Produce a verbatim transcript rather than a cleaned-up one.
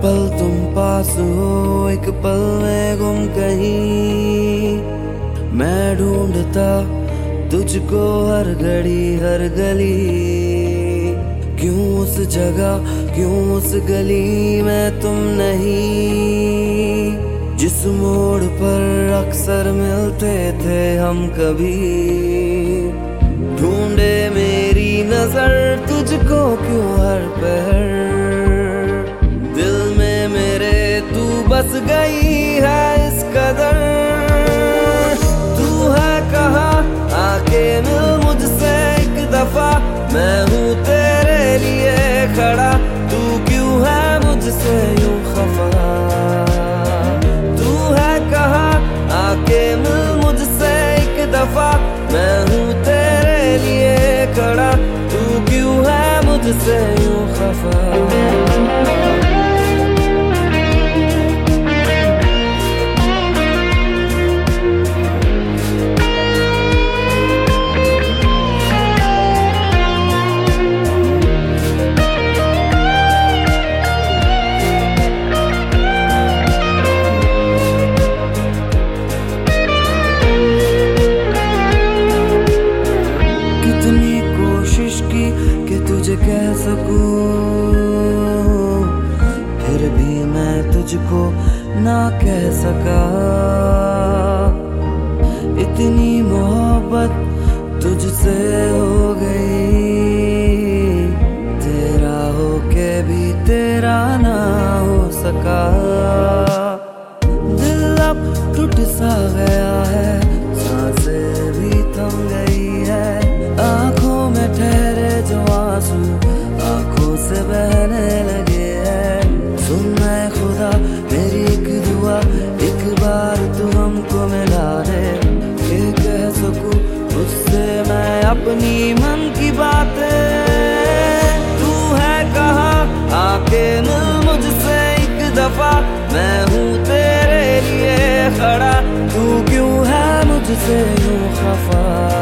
पल तुम पास हो, एक पल में गुम कहीं। मैं ढूंढता तुझको हर घड़ी हर गली। क्यों उस जगह, क्यों उस गली में तुम नहीं, जिस मोड़ पर अक्सर मिलते थे हम कभी। ढूंढे मेरी नजर तुझको क्यों हर पहर, दिल में मेरे तू बस गई है इस कदर। तू है कहाँ, आके मिल मुझसे एक दफा, मैं हूँ तेरे लिए खड़ा। तू क्यों है मुझसे यूं खफा, तू है कहाँ, आके मिल मुझसे एक दफा, मैं हूँ तेरे लिए खड़ा। तू क्यों है मुझसे यूं खफा। तुझे कह सकूं, फिर भी मैं तुझको ना कह सका। इतनी मोहब्बत तुझसे हो गई, तेरा होके भी तेरा ना हो सका। दिल अब टूट सा गया है, सांसें भी थम गई है। आंखों में ठहरे जो आंसू आंखों से बहने लगे हैं। सुन ऐ खुदा मेरी एक दुआ, एक बार तू हमको मिला दे, ये कह सकूं उससे मैं अपनी मन की बातें। तू है कहाँ, आके मिल मुझसे एक दफा, मैं हूँ तेरे लिए खड़ा। तू क्यों है मुझसे यूं खफा।